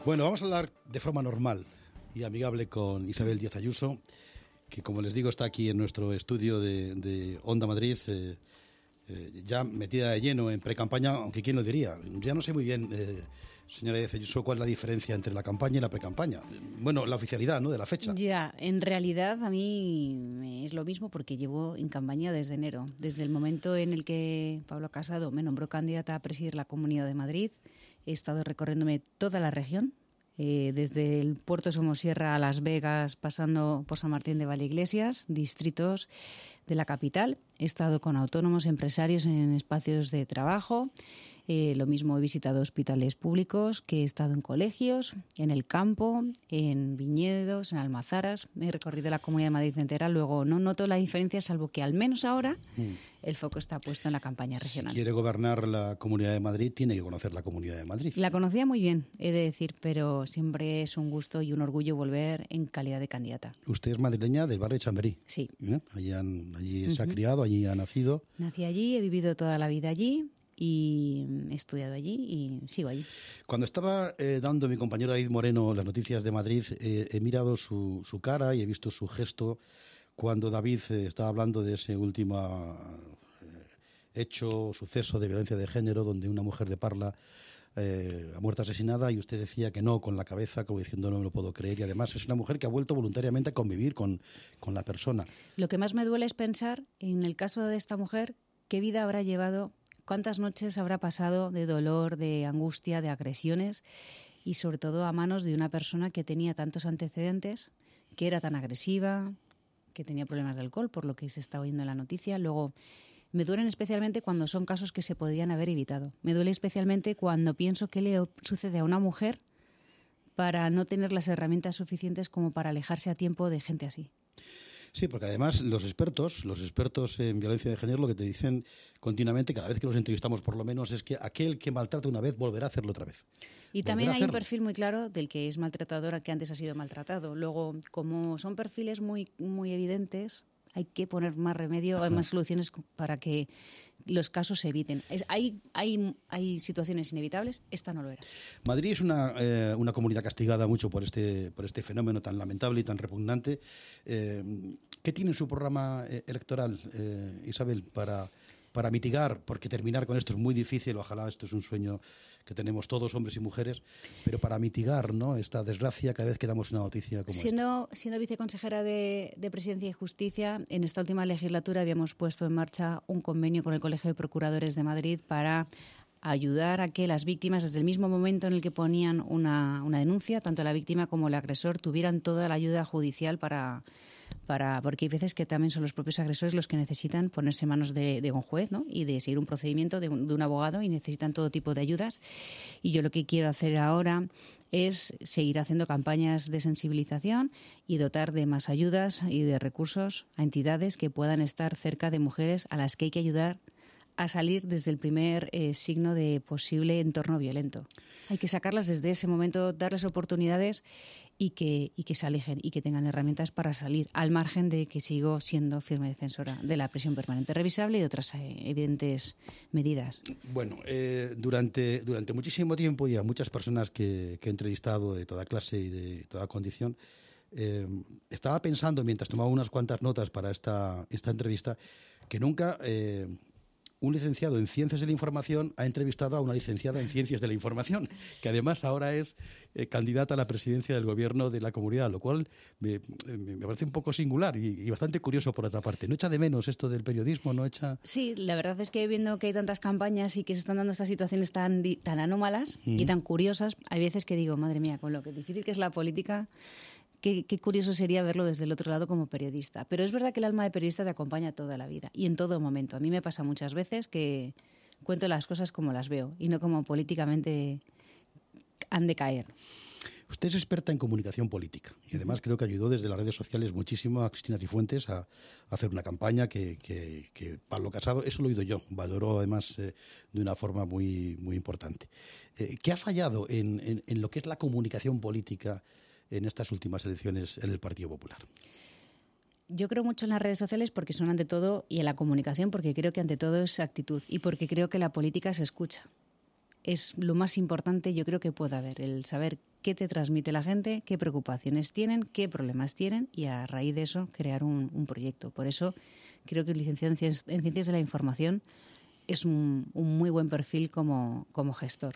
Bueno, vamos a hablar de forma normal y amigable con Isabel Díaz Ayuso, que como les digo está aquí en nuestro estudio de Onda Madrid, ya metida de lleno en precampaña, aunque quién lo diría. Ya no sé muy bien, señora Díaz Ayuso, cuál es la diferencia entre la campaña y la precampaña. Bueno, la oficialidad, ¿no?, de la fecha. Ya, en realidad a mí es lo mismo porque llevo en campaña desde enero. Desde el momento en el que Pablo Casado me nombró candidata a presidir la Comunidad de Madrid, he estado recorriéndome toda la región, desde el puerto de Somosierra a Las Vegas, pasando por San Martín de Valleiglesias, distritos de la capital. He estado con autónomos, empresarios en espacios de trabajo. Lo mismo he visitado hospitales públicos, que he estado en colegios, en el campo, en viñedos, en almazaras. He recorrido la Comunidad de Madrid entera. Luego no noto la diferencia, salvo que al menos ahora el foco está puesto en la campaña regional. Si quiere gobernar la Comunidad de Madrid, tiene que conocer la Comunidad de Madrid. La conocía muy bien, he de decir, pero siempre es un gusto y un orgullo volver en calidad de candidata. Usted es madrileña del barrio de Chamberí. Sí. Allí se ha criado, allí ha nacido. Nací allí, he vivido toda la vida allí y he estudiado allí y sigo allí. Cuando estaba dando mi compañero David Moreno las noticias de Madrid, he mirado su cara y he visto su gesto cuando David estaba hablando de ese último hecho, suceso de violencia de género, donde una mujer de Parla ha muerto asesinada, y usted decía que no, con la cabeza, como diciendo no me lo puedo creer, y además es una mujer que ha vuelto voluntariamente a convivir con la persona. Lo que más me duele es pensar, en el caso de esta mujer, qué vida habrá llevado, cuántas noches habrá pasado de dolor, de angustia, de agresiones, y sobre todo a manos de una persona que tenía tantos antecedentes, que era tan agresiva, que tenía problemas de alcohol, por lo que se está oyendo en la noticia. Luego, me duelen especialmente cuando son casos que se podían haber evitado. Me duele especialmente cuando pienso qué le sucede a una mujer para no tener las herramientas suficientes como para alejarse a tiempo de gente así. Sí, porque además los expertos en violencia de género lo que te dicen continuamente, cada vez que los entrevistamos por lo menos, es que aquel que maltrata una vez volverá a hacerlo otra vez. Y también hay un perfil muy claro del que es maltratadora, que antes ha sido maltratado. Luego, como son perfiles muy, muy evidentes, hay que poner más remedio, hay más soluciones para que los casos se eviten. Hay situaciones inevitables, esta no lo era. Madrid es una comunidad castigada mucho por este fenómeno tan lamentable y tan repugnante. ¿Qué tiene en su programa electoral, Isabel, para mitigar? Porque terminar con esto es muy difícil, ojalá esto es un sueño que tenemos todos, hombres y mujeres, pero para mitigar, ¿no?, esta desgracia cada vez que damos una noticia como esta. Siendo viceconsejera de Presidencia y Justicia, en esta última legislatura habíamos puesto en marcha un convenio con el Colegio de Procuradores de Madrid para ayudar a que las víctimas, desde el mismo momento en el que ponían una denuncia, tanto la víctima como el agresor, tuvieran toda la ayuda judicial porque hay veces que también son los propios agresores los que necesitan ponerse en manos de un juez, ¿no?, y de seguir un procedimiento de un abogado, y necesitan todo tipo de ayudas. Y yo lo que quiero hacer ahora es seguir haciendo campañas de sensibilización y dotar de más ayudas y de recursos a entidades que puedan estar cerca de mujeres a las que hay que ayudar a salir desde el primer signo de posible entorno violento. Hay que sacarlas desde ese momento, darles oportunidades y que se alejen y que tengan herramientas para salir, al margen de que sigo siendo firme defensora de la prisión permanente revisable y de otras evidentes medidas. Bueno, durante muchísimo tiempo, y a muchas personas que he entrevistado de toda clase y de toda condición, estaba pensando, mientras tomaba unas cuantas notas para esta entrevista, que nunca un licenciado en Ciencias de la Información ha entrevistado a una licenciada en Ciencias de la Información, que además ahora es candidata a la presidencia del Gobierno de la Comunidad, lo cual me parece un poco singular y bastante curioso por otra parte. ¿No echa de menos esto del periodismo? ¿No echa? Sí, la verdad es que viendo que hay tantas campañas y que se están dando estas situaciones tan anómalas y tan curiosas, hay veces que digo, madre mía, con lo que difícil que es la política, Qué curioso sería verlo desde el otro lado como periodista. Pero es verdad que el alma de periodista te acompaña toda la vida y en todo momento. A mí me pasa muchas veces que cuento las cosas como las veo y no como políticamente han de caer. Usted es experta en comunicación política y además creo que ayudó desde las redes sociales muchísimo a Cristina Cifuentes a hacer una campaña que Pablo Casado, eso lo he oído yo, valoró además de una forma muy, muy importante. ¿Qué ha fallado en lo que es la comunicación política en estas últimas elecciones en el Partido Popular? Yo creo mucho en las redes sociales porque son ante todo, y en la comunicación porque creo que ante todo es actitud y porque creo que la política se escucha. Es lo más importante, yo creo, que pueda haber, el saber qué te transmite la gente, qué preocupaciones tienen, qué problemas tienen y a raíz de eso crear un proyecto. Por eso creo que el licenciado en Ciencias de la Información es un muy buen perfil como gestor.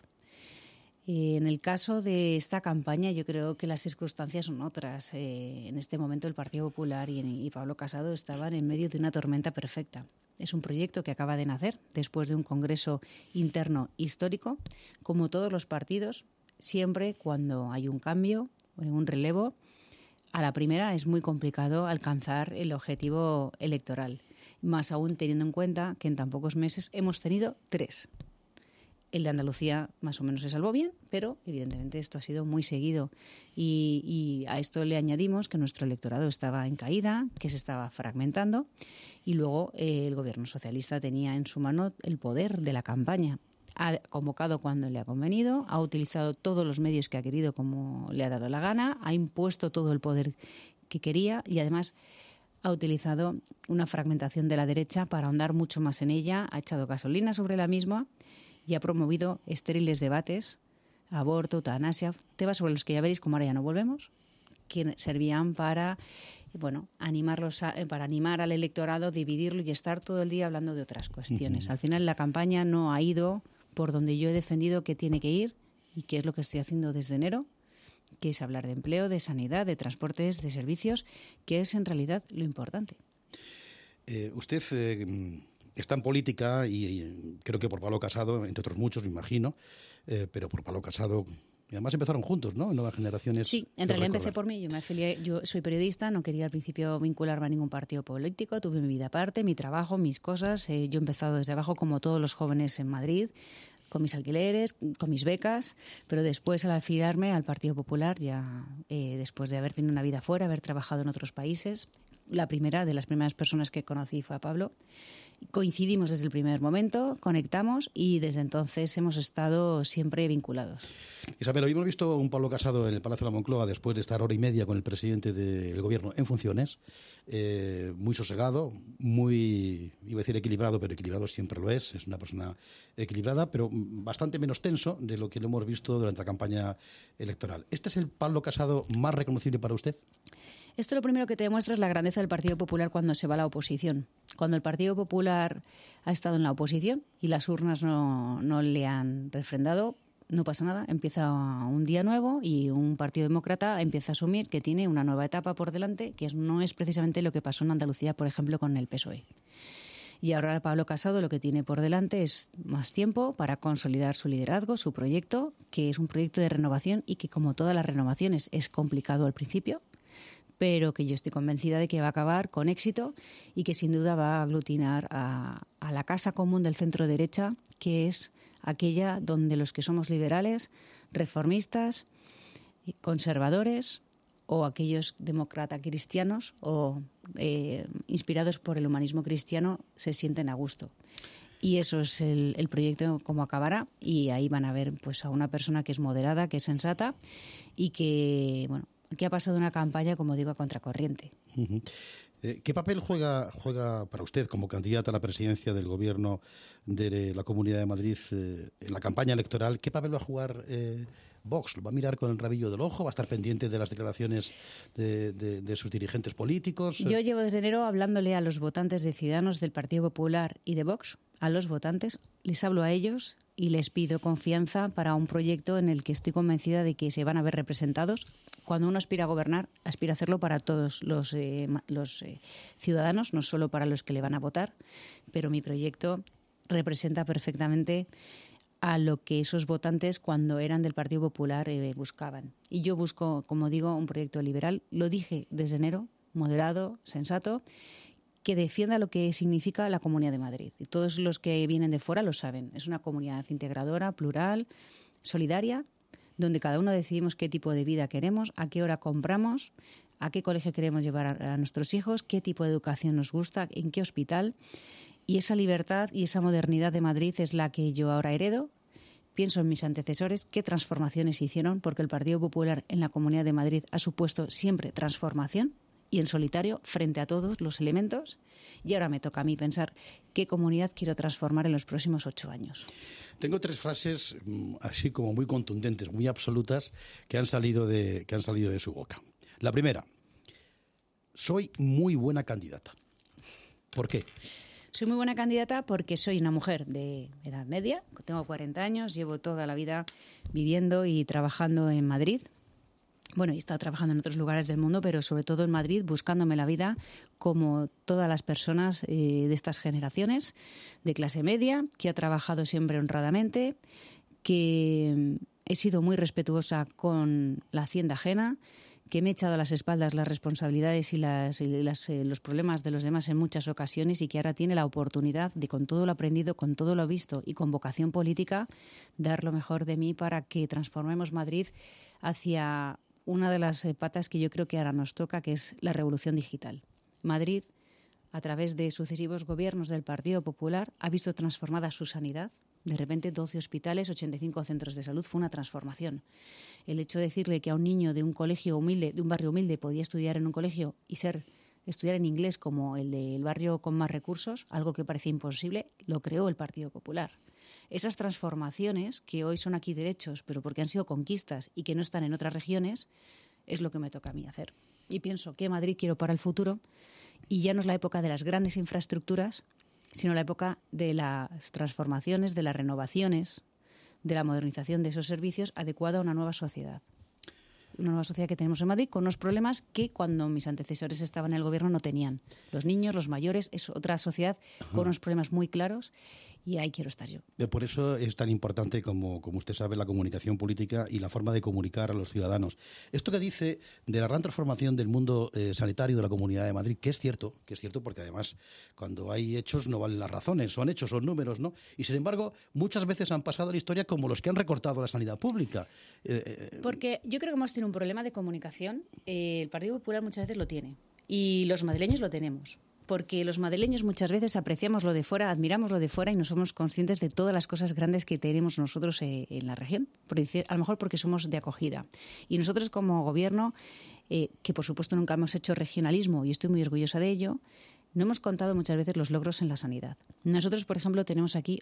En el caso de esta campaña yo creo que las circunstancias son otras. En este momento el Partido Popular y Pablo Casado estaban en medio de una tormenta perfecta. Es un proyecto que acaba de nacer después de un congreso interno histórico. Como todos los partidos, siempre cuando hay un cambio, un relevo, a la primera es muy complicado alcanzar el objetivo electoral. Más aún teniendo en cuenta que en tan pocos meses hemos tenido 3. El de Andalucía más o menos se salvó bien, pero evidentemente esto ha sido muy seguido. Y a esto le añadimos que nuestro electorado estaba en caída, que se estaba fragmentando y luego el gobierno socialista tenía en su mano el poder de la campaña. Ha convocado cuando le ha convenido, ha utilizado todos los medios que ha querido como le ha dado la gana, ha impuesto todo el poder que quería y además ha utilizado una fragmentación de la derecha para ahondar mucho más en ella, ha echado gasolina sobre la misma y ha promovido estériles debates, aborto, eutanasia, temas sobre los que ya veréis como ahora ya no volvemos, que servían para para animar al electorado, dividirlo y estar todo el día hablando de otras cuestiones. Al final la campaña no ha ido por donde yo he defendido que tiene que ir y que es lo que estoy haciendo desde enero, que es hablar de empleo, de sanidad, de transportes, de servicios, que es en realidad lo importante. Usted está en política y creo que por Pablo Casado, entre otros muchos, me imagino, pero por Pablo Casado, y además empezaron juntos, ¿no? En Nuevas Generaciones. Sí, en realidad empecé por mí. Yo me afilié, yo soy periodista, no quería al principio vincularme a ningún partido político, tuve mi vida aparte, mi trabajo, mis cosas. Yo he empezado desde abajo como todos los jóvenes en Madrid, con mis alquileres, con mis becas, pero después al afiliarme al Partido Popular, ya después de haber tenido una vida fuera, haber trabajado en otros países, la primera de las primeras personas que conocí fue a Pablo. Coincidimos desde el primer momento, conectamos y desde entonces hemos estado siempre vinculados. Isabel, hoy hemos visto un Pablo Casado en el Palacio de la Moncloa después de estar hora y media con el presidente del Gobierno en funciones, muy sosegado, muy, iba a decir equilibrado, pero equilibrado siempre lo es una persona equilibrada, pero bastante menos tenso de lo que lo hemos visto durante la campaña electoral. ¿Este es el Pablo Casado más reconocible para usted? Esto lo primero que te demuestra es la grandeza del Partido Popular cuando se va a la oposición. Cuando el Partido Popular ha estado en la oposición y las urnas no le han refrendado, no pasa nada, empieza un día nuevo y un Partido Demócrata empieza a asumir que tiene una nueva etapa por delante, que no es precisamente lo que pasó en Andalucía, por ejemplo, con el PSOE. Y ahora Pablo Casado lo que tiene por delante es más tiempo para consolidar su liderazgo, su proyecto, que es un proyecto de renovación y que, como todas las renovaciones, es complicado al principio, pero que yo estoy convencida de que va a acabar con éxito y que sin duda va a aglutinar a la casa común del centro derecha, que es aquella donde los que somos liberales, reformistas, conservadores o aquellos demócratas cristianos o inspirados por el humanismo cristiano se sienten a gusto. Y eso es el proyecto como acabará, y ahí van a ver pues a una persona que es moderada, que es sensata y que ha pasado una campaña, como digo, a contracorriente. Uh-huh. ¿Qué papel juega para usted como candidata a la presidencia del Gobierno de la Comunidad de Madrid en la campaña electoral? ¿Qué papel va a jugar Vox? ¿Lo va a mirar con el rabillo del ojo? ¿Va a estar pendiente de las declaraciones de sus dirigentes políticos? Yo llevo desde enero hablándole a los votantes de Ciudadanos, del Partido Popular y de Vox, a los votantes, les hablo a ellos y les pido confianza para un proyecto en el que estoy convencida de que se van a ver representados. Cuando uno aspira a gobernar, aspira a hacerlo para todos los ciudadanos, no solo para los que le van a votar, pero mi proyecto representa perfectamente a lo que esos votantes, cuando eran del Partido Popular, buscaban. Y yo busco, como digo, un proyecto liberal, lo dije desde enero, moderado, sensato, que defienda lo que significa la Comunidad de Madrid. Y todos los que vienen de fuera lo saben. Es una comunidad integradora, plural, solidaria, donde cada uno decidimos qué tipo de vida queremos, a qué hora compramos, a qué colegio queremos llevar a nuestros hijos, qué tipo de educación nos gusta, en qué hospital. Y esa libertad y esa modernidad de Madrid es la que yo ahora heredo. Pienso en mis antecesores, qué transformaciones hicieron, porque el Partido Popular en la Comunidad de Madrid ha supuesto siempre transformación y en solitario frente a todos los elementos. Y ahora me toca a mí pensar qué comunidad quiero transformar en los próximos 8 años. Tengo 3 frases así como muy contundentes, muy absolutas, que han salido de su boca. La primera: soy muy buena candidata. ¿Por qué? Soy muy buena candidata porque soy una mujer de edad media, tengo 40 años, llevo toda la vida viviendo y trabajando en Madrid. Bueno, he estado trabajando en otros lugares del mundo, pero sobre todo en Madrid, buscándome la vida como todas las personas de estas generaciones, de clase media, que ha trabajado siempre honradamente, que he sido muy respetuosa con la hacienda ajena, que me he echado a las espaldas las responsabilidades y los problemas de los demás en muchas ocasiones y que ahora tiene la oportunidad de, con todo lo aprendido, con todo lo visto y con vocación política, dar lo mejor de mí para que transformemos Madrid hacia una de las patas que yo creo que ahora nos toca, que es la revolución digital. Madrid, a través de sucesivos gobiernos del Partido Popular, ha visto transformada su sanidad. De repente, 12 hospitales, 85 centros de salud, fue una transformación. El hecho de decirle que a un niño de un colegio humilde, de un barrio humilde, podía estudiar en un colegio y estudiar en inglés como el del barrio con más recursos, algo que parecía imposible, lo creó el Partido Popular. Esas transformaciones, que hoy son aquí derechos, pero porque han sido conquistas y que no están en otras regiones, es lo que me toca a mí hacer. Y pienso que Madrid quiero para el futuro, y ya no es la época de las grandes infraestructuras, sino la época de las transformaciones, de las renovaciones, de la modernización de esos servicios adecuada a una nueva sociedad. Una nueva sociedad que tenemos en Madrid con unos problemas que cuando mis antecesores estaban en el gobierno no tenían. Los niños, los mayores, es otra sociedad con unos problemas muy claros y ahí quiero estar yo. Por eso es tan importante, como usted sabe, la comunicación política y la forma de comunicar a los ciudadanos. Esto que dice de la gran transformación del mundo sanitario de la Comunidad de Madrid, que es cierto porque además cuando hay hechos no valen las razones, son hechos, son números, ¿no? Y sin embargo, muchas veces han pasado a la historia como los que han recortado la sanidad pública. Porque yo creo que hemos tenido un problema de comunicación. El Partido Popular muchas veces lo tiene y los madrileños lo tenemos. Porque los madrileños muchas veces apreciamos lo de fuera, admiramos lo de fuera y no somos conscientes de todas las cosas grandes que tenemos nosotros en la región, a lo mejor porque somos de acogida. Y nosotros como gobierno, que por supuesto nunca hemos hecho regionalismo y estoy muy orgullosa de ello, no hemos contado muchas veces los logros en la sanidad. Nosotros, por ejemplo, tenemos aquí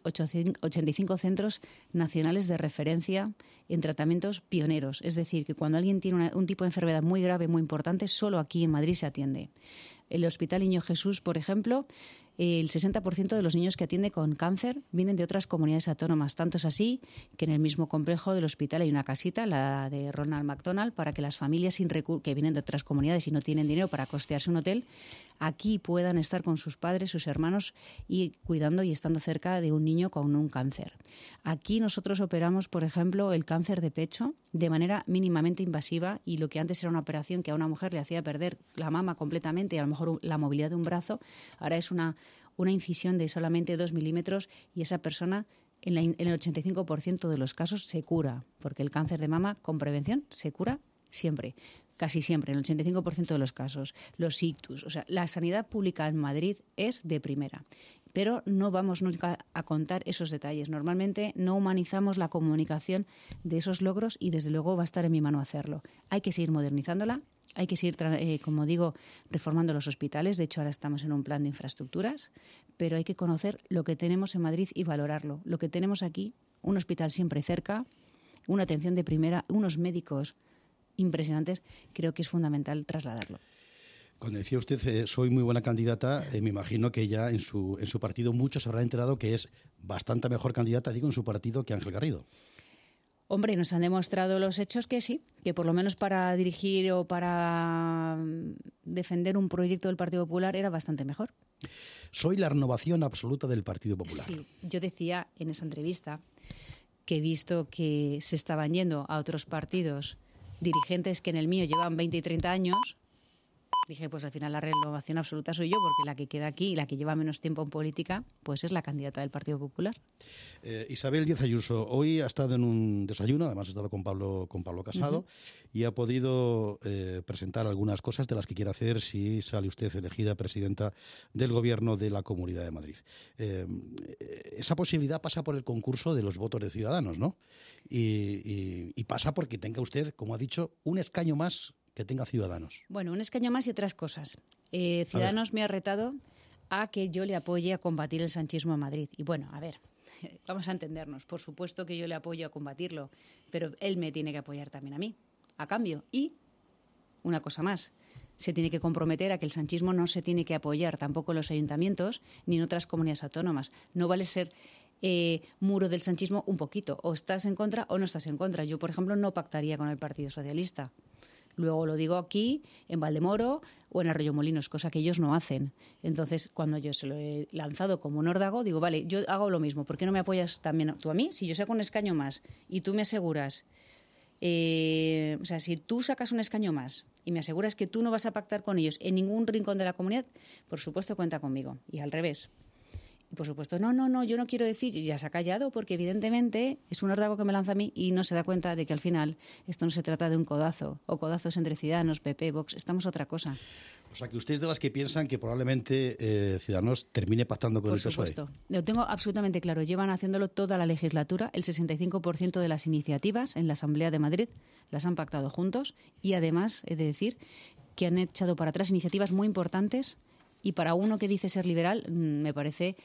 85 centros nacionales de referencia en tratamientos pioneros. Es decir, que cuando alguien tiene un tipo de enfermedad muy grave, muy importante, solo aquí en Madrid se atiende. El Hospital Niño Jesús, por ejemplo, el 60% de los niños que atiende con cáncer vienen de otras comunidades autónomas. Tanto es así que en el mismo complejo del hospital hay una casita, la de Ronald McDonald, para que las familias que vienen de otras comunidades y no tienen dinero para costearse un hotel, aquí puedan estar con sus padres, sus hermanos y cuidando y estando cerca de un niño con un cáncer. Aquí nosotros operamos, por ejemplo, el cáncer de pecho de manera mínimamente invasiva y lo que antes era una operación que a una mujer le hacía perder la mama completamente y a lo mejor la movilidad de un brazo, ahora es una incisión de solamente 2 milímetros y esa persona en el 85% de los casos se cura, porque el cáncer de mama con prevención se cura siempre, casi siempre, en el 85% de los casos. Los ictus, o sea, la sanidad pública en Madrid es de primera. Pero no vamos nunca a contar esos detalles. Normalmente no humanizamos la comunicación de esos logros y desde luego va a estar en mi mano hacerlo. Hay que seguir modernizándola, hay que seguir, como digo, reformando los hospitales. De hecho, ahora estamos en un plan de infraestructuras, pero hay que conocer lo que tenemos en Madrid y valorarlo. Lo que tenemos aquí, un hospital siempre cerca, una atención de primera, unos médicos impresionantes, creo que es fundamental trasladarlo. Cuando decía usted, soy muy buena candidata, me imagino que ya en su partido muchos habrán enterado que es bastante mejor candidata, digo, en su partido que Ángel Garrido. Hombre, nos han demostrado los hechos que sí, que por lo menos para dirigir o para defender un proyecto del Partido Popular era bastante mejor. Soy la renovación absoluta del Partido Popular. Sí, yo decía en esa entrevista que he visto que se estaban yendo a otros partidos dirigentes que en el mío llevan 20 y 30 años. Dije, pues al final la renovación absoluta soy yo, porque la que queda aquí y la que lleva menos tiempo en política, pues es la candidata del Partido Popular. Isabel Díaz Ayuso, hoy ha estado en un desayuno, además ha estado con Pablo Casado, y ha podido presentar algunas cosas de las que quiere hacer si sale usted elegida presidenta del Gobierno de la Comunidad de Madrid. Esa posibilidad pasa por el concurso de los votos de Ciudadanos, ¿no? Y pasa porque tenga usted, como ha dicho, un escaño más que tenga Ciudadanos? Bueno, un escaño más y otras cosas. Ciudadanos me ha retado a que yo le apoye a combatir el sanchismo en Madrid. Y bueno, a ver, vamos a entendernos. Por supuesto que yo le apoyo a combatirlo, pero él me tiene que apoyar también a mí, a cambio. Y una cosa más, se tiene que comprometer a que el sanchismo no se tiene que apoyar tampoco en los ayuntamientos ni en otras comunidades autónomas. No vale ser muro del sanchismo un poquito. O estás en contra o no estás en contra. Yo, por ejemplo, no pactaría con el Partido Socialista. Luego lo digo aquí, en Valdemoro o en Arroyomolinos, cosa que ellos no hacen. Entonces, cuando yo se lo he lanzado como un órdago, digo, vale, yo hago lo mismo. ¿Por qué no me apoyas también tú a mí? Si yo saco un escaño más y tú me aseguras, o sea, si tú sacas un escaño más y me aseguras que tú no vas a pactar con ellos en ningún rincón de la comunidad, por supuesto cuenta conmigo. Y al revés. Y por supuesto, no, yo no quiero decir, ya se ha callado, porque evidentemente es un órdago que me lanza a mí y no se da cuenta de que al final esto no se trata de un codazo o codazos entre Ciudadanos, PP, Vox, estamos otra cosa. O sea, que usted es de las que piensan que probablemente Ciudadanos termine pactando con el PSOE. Por supuesto, lo tengo absolutamente claro. Llevan haciéndolo toda la legislatura. El 65% de las iniciativas en la Asamblea de Madrid las han pactado juntos y además he de decir que han echado para atrás iniciativas muy importantes. Y para uno que dice ser liberal, me parece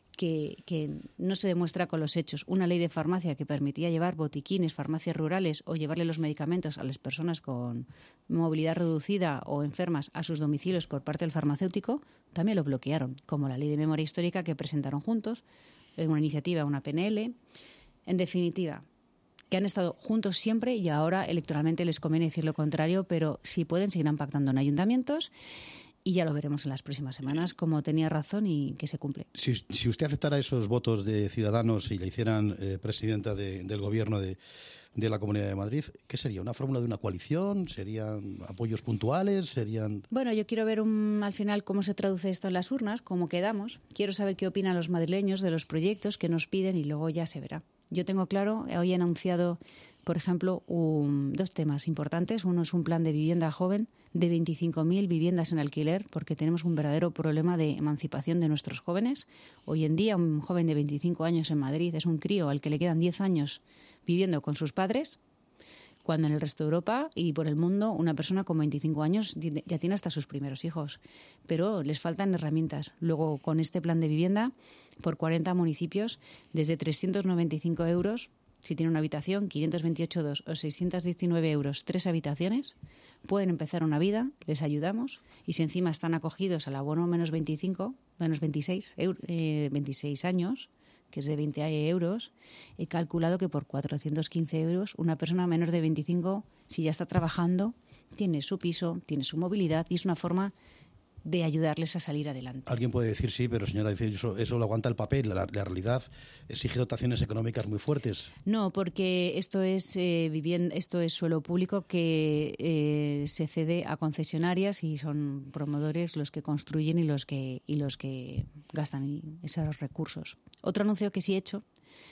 que no se demuestra con los hechos. Una ley de farmacia que permitía llevar botiquines, farmacias rurales o llevarle los medicamentos a las personas con movilidad reducida o enfermas a sus domicilios por parte del farmacéutico, también lo bloquearon, como la ley de memoria histórica que presentaron juntos, en una iniciativa, una PNL. En definitiva, que han estado juntos siempre y ahora electoralmente les conviene decir lo contrario, pero si pueden seguirán pactando en ayuntamientos. Y ya lo veremos en las próximas semanas, como tenía razón y que se cumple. Si usted aceptara esos votos de Ciudadanos y la hicieran presidenta del Gobierno de la Comunidad de Madrid, ¿qué sería? ¿Una fórmula de una coalición? ¿Serían apoyos puntuales? ¿Serían...? Bueno, yo quiero ver al final cómo se traduce esto en las urnas, cómo quedamos. Quiero saber qué opinan los madrileños de los proyectos que nos piden y luego ya se verá. Yo tengo claro, hoy he anunciado, por ejemplo, dos temas importantes. Uno es un plan de vivienda joven de 25.000 viviendas en alquiler, porque tenemos un verdadero problema de emancipación de nuestros jóvenes. Hoy en día, un joven de 25 años en Madrid es un crío al que le quedan 10 años viviendo con sus padres, cuando en el resto de Europa y por el mundo una persona con 25 años ya tiene hasta sus primeros hijos. Pero les faltan herramientas. Luego, con este plan de vivienda, por 40 municipios, desde 395 euros, si tiene una habitación, 528 2 o 619 euros, 3 habitaciones, pueden empezar una vida, les ayudamos, y si encima están acogidos al abono menos 26 años, que es de 20 euros, he calculado que por 415 euros una persona menor de 25, si ya está trabajando, tiene su piso, tiene su movilidad y es una forma de ayudarles a salir adelante. Alguien puede decir sí, pero señora, eso lo aguanta el papel. La realidad exige dotaciones económicas muy fuertes. No, porque esto es esto es suelo público que se cede a concesionarias y son promotores los que construyen y los que gastan esos recursos. Otro anuncio que sí he hecho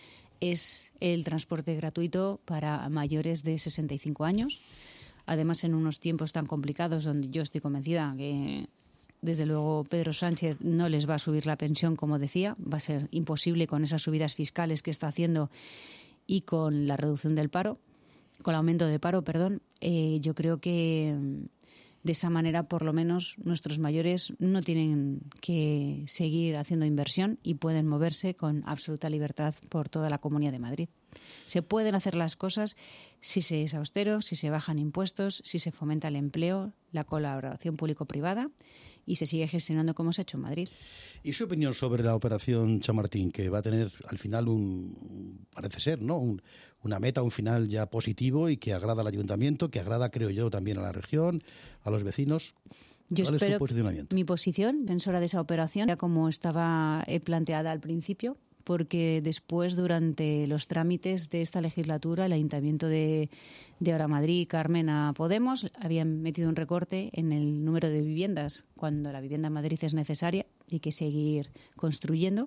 es el transporte gratuito para mayores de 65 años. Además, en unos tiempos tan complicados donde yo estoy convencida que desde luego Pedro Sánchez no les va a subir la pensión, como decía, va a ser imposible con esas subidas fiscales que está haciendo y con la reducción del paro, con el aumento del paro, perdón. Yo creo que de esa manera, por lo menos, nuestros mayores no tienen que seguir haciendo inversión y pueden moverse con absoluta libertad por toda la Comunidad de Madrid. Se pueden hacer las cosas si se es austero, si se bajan impuestos, si se fomenta el empleo, la colaboración público-privada y se sigue gestionando como se ha hecho en Madrid. ¿Y su opinión sobre la operación Chamartín, que va a tener al final parece ser, ¿no? Una meta, un final ya positivo y que agrada al ayuntamiento, que agrada, creo yo, también a la región, a los vecinos? Yo ¿Cuál es espero su posicionamiento? Mi posición, defensora de esa operación, ya como estaba planteada al principio, porque después, durante los trámites de esta legislatura, el Ayuntamiento de Ahora Madrid, Carmen, a Podemos, habían metido un recorte en el número de viviendas, cuando la vivienda en Madrid es necesaria y hay que seguir construyendo.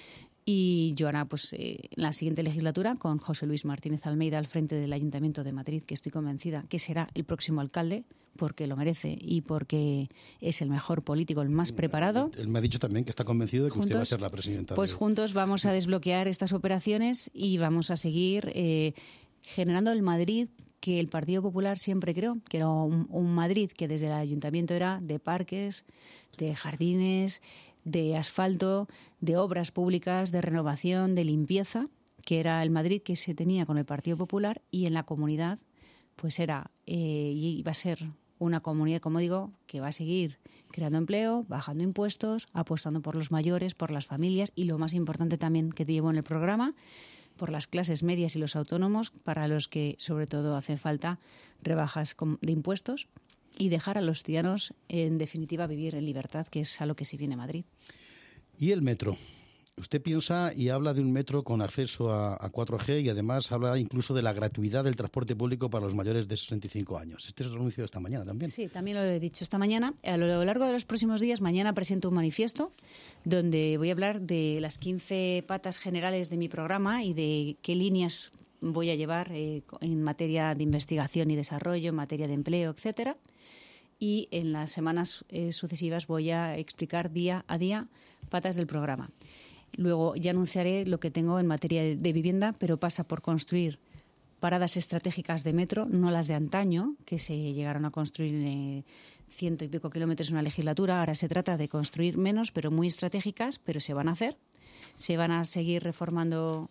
Y yo ahora, en la siguiente legislatura, con José Luis Martínez Almeida al frente del Ayuntamiento de Madrid, que estoy convencida que será el próximo alcalde, porque lo merece y porque es el mejor político, el más preparado. Él me ha dicho también que está convencido de que usted va a ser la presidenta. Pues juntos vamos a desbloquear estas operaciones y vamos a seguir generando el Madrid que el Partido Popular siempre creó, que era un Madrid que desde el ayuntamiento era de parques, de jardines, de asfalto, de obras públicas, de renovación, de limpieza, que era el Madrid que se tenía con el Partido Popular, y en la comunidad pues era y va a ser una comunidad, como digo, que va a seguir creando empleo, bajando impuestos, apostando por los mayores, por las familias y lo más importante también que te llevo en el programa, por las clases medias y los autónomos, para los que sobre todo hace falta rebajas de impuestos y dejar a los ciudadanos, en definitiva, vivir en libertad, que es a lo que se viene Madrid. ¿Y el metro? Usted piensa y habla de un metro con acceso a 4G y además habla incluso de la gratuidad del transporte público para los mayores de 65 años. Este es el anuncio de esta mañana también. Sí, también lo he dicho esta mañana. A lo largo de los próximos días, mañana presento un manifiesto donde voy a hablar de las 15 patas generales de mi programa y de qué líneas voy a llevar en materia de investigación y desarrollo, en materia de empleo, etcétera. Y en las semanas sucesivas voy a explicar día a día patas del programa. Luego ya anunciaré lo que tengo en materia de vivienda, pero pasa por construir paradas estratégicas de metro, no las de antaño, que se llegaron a construir 100 y pico kilómetros en una legislatura. Ahora se trata de construir menos, pero muy estratégicas, pero se van a hacer. Se van a seguir reformando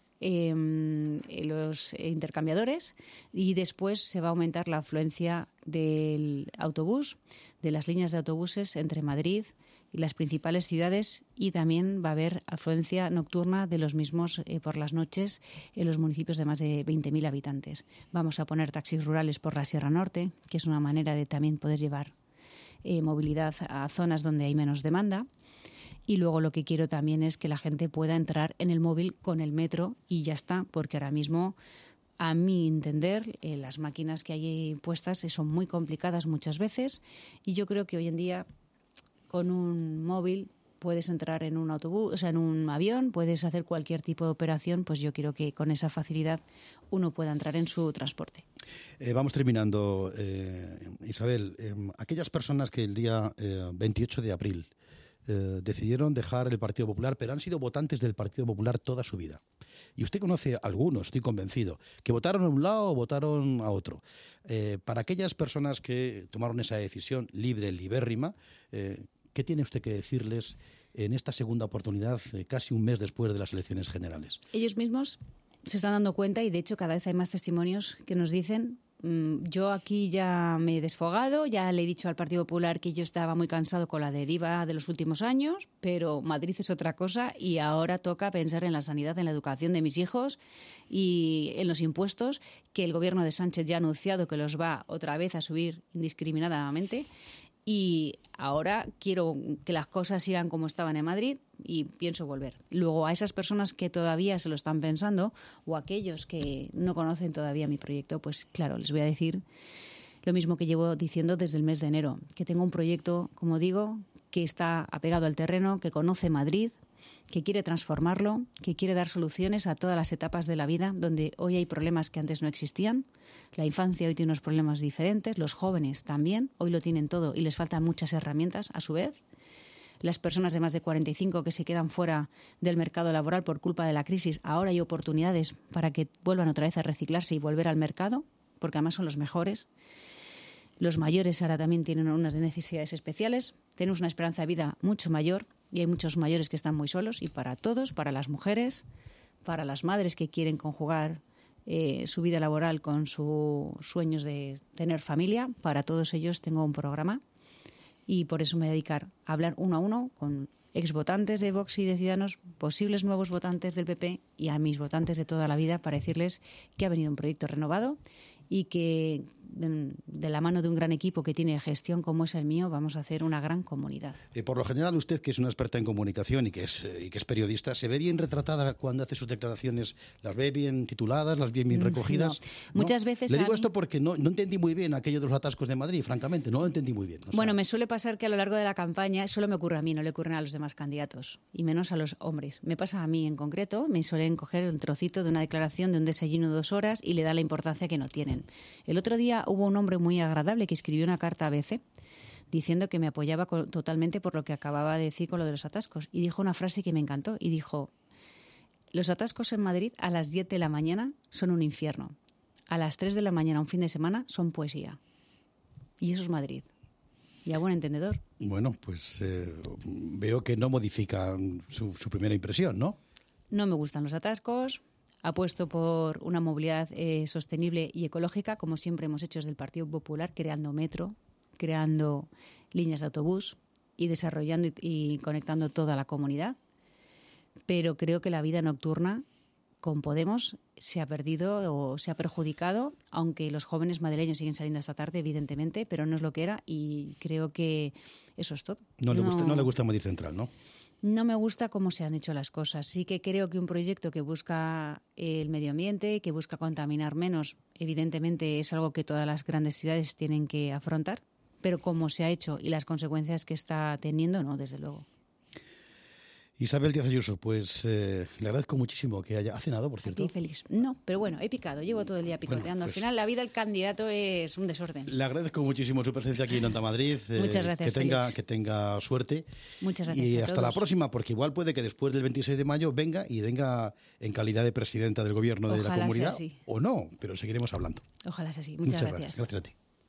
los intercambiadores y después se va a aumentar la afluencia del autobús, de las líneas de autobuses entre Madrid y las principales ciudades, y también va a haber afluencia nocturna de los mismos por las noches en los municipios de más de 20.000 habitantes. Vamos a poner taxis rurales por la Sierra Norte, que es una manera de también poder llevar movilidad a zonas donde hay menos demanda. Y luego lo que quiero también es que la gente pueda entrar en el móvil con el metro y ya está, porque ahora mismo, a mi entender, las máquinas que hay puestas son muy complicadas muchas veces, y yo creo que hoy en día con un móvil puedes entrar en un autobús, o sea, en un avión, puedes hacer cualquier tipo de operación. Pues yo quiero que con esa facilidad uno pueda entrar en su transporte. Vamos terminando, Isabel. Aquellas personas que el día 28 de abril decidieron dejar el Partido Popular, pero han sido votantes del Partido Popular toda su vida. Y usted conoce a algunos, estoy convencido, que votaron a un lado o votaron a otro. Para aquellas personas que tomaron esa decisión libre, libérrima, ¿qué tiene usted que decirles en esta segunda oportunidad, casi un mes después de las elecciones generales? Ellos mismos se están dando cuenta y, de hecho, cada vez hay más testimonios que nos dicen: yo aquí ya me he desfogado, ya le he dicho al Partido Popular que yo estaba muy cansado con la deriva de los últimos años, pero Madrid es otra cosa y ahora toca pensar en la sanidad, en la educación de mis hijos y en los impuestos, que el gobierno de Sánchez ya ha anunciado que los va otra vez a subir indiscriminadamente. Y ahora quiero que las cosas sigan como estaban en Madrid y pienso volver. Luego, a esas personas que todavía se lo están pensando, o aquellos que no conocen todavía mi proyecto, pues claro, les voy a decir lo mismo que llevo diciendo desde el mes de enero, que tengo un proyecto, como digo, que está apegado al terreno, que conoce Madrid, que quiere transformarlo, que quiere dar soluciones a todas las etapas de la vida, donde hoy hay problemas que antes no existían. La infancia hoy tiene unos problemas diferentes, los jóvenes también, hoy lo tienen todo y les faltan muchas herramientas a su vez. Las personas de más de 45 que se quedan fuera del mercado laboral por culpa de la crisis, ahora hay oportunidades para que vuelvan otra vez a reciclarse y volver al mercado, porque además son los mejores. Los mayores ahora también tienen unas necesidades especiales. Tenemos una esperanza de vida mucho mayor y hay muchos mayores que están muy solos, y para todos, para las mujeres, para las madres que quieren conjugar su vida laboral con sus sueños de tener familia, para todos ellos tengo un programa y por eso me voy a dedicar a hablar uno a uno con exvotantes de Vox y de Ciudadanos, posibles nuevos votantes del PP y a mis votantes de toda la vida, para decirles que ha venido un proyecto renovado y que de la mano de un gran equipo que tiene gestión como es el mío, vamos a hacer una gran comunidad. Por lo general, usted, que es una experta en comunicación y que es periodista, ¿se ve bien retratada cuando hace sus declaraciones? ¿Las ve bien tituladas, las ve bien recogidas? No. Muchas veces le digo esto porque no entendí muy bien aquello de los atascos de Madrid, francamente, no lo entendí muy bien. Bueno, me suele pasar que a lo largo de la campaña, solo me ocurre a mí, no le ocurren a los demás candidatos, y menos a los hombres. Me pasa a mí en concreto, me suelen coger un trocito de una declaración de un desayuno de 2 horas y le da la importancia que no tienen. El otro día hubo un hombre muy agradable que escribió una carta a ABC diciendo que me apoyaba totalmente por lo que acababa de decir con lo de los atascos, y dijo una frase que me encantó y dijo: los atascos en Madrid a las 10 de la mañana son un infierno, a las 3 de la mañana un fin de semana son poesía. Y eso es Madrid. Y a buen entendedor. Bueno, pues veo que no modifica su primera impresión, ¿no? No me gustan los atascos. Apuesto por una movilidad sostenible y ecológica, como siempre hemos hecho desde el Partido Popular, creando metro, creando líneas de autobús y desarrollando y conectando toda la comunidad. Pero creo que la vida nocturna con Podemos se ha perdido o se ha perjudicado, aunque los jóvenes madrileños siguen saliendo esta tarde, evidentemente, pero no es lo que era y creo que eso es todo. No le gusta Madrid Central, ¿no? No me gusta cómo se han hecho las cosas. Sí que creo que un proyecto que busca el medio ambiente, que busca contaminar menos, evidentemente es algo que todas las grandes ciudades tienen que afrontar, pero cómo se ha hecho y las consecuencias que está teniendo, no, desde luego. Isabel Díaz Ayuso, pues le agradezco muchísimo que haya cenado, por cierto. Estoy feliz. No, pero bueno, he picado, llevo todo el día picoteando. Bueno, pues, al final la vida del candidato es un desorden. Le agradezco muchísimo su presencia aquí en Onda Madrid. Muchas gracias, que tenga suerte. Muchas gracias y a hasta todos. la próxima, porque igual puede que después del 26 de mayo venga en calidad de presidenta del gobierno de la Ojalá comunidad. sea así. O no, pero seguiremos hablando. Ojalá sea así. Muchas gracias. Gracias a ti.